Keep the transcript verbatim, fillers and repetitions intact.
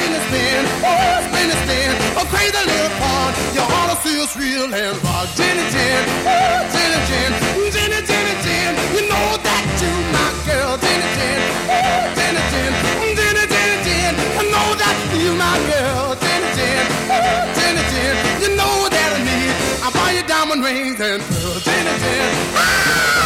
spin and spin, oh, spin and spin, a crazy little part. You ought to feel real and rock. Jenny Jen, oh, Jenny Jen, Jenny, Jenny Jen, you know that you my girl. Jenny Jen, oh, Jenny Jen, Jenny, Jenny Jen, I know that you my girl. Jenny Jen, oh, Jenny Jen, you know that I need. I buy you diamond rings and pearls. Jenny Jen, ah!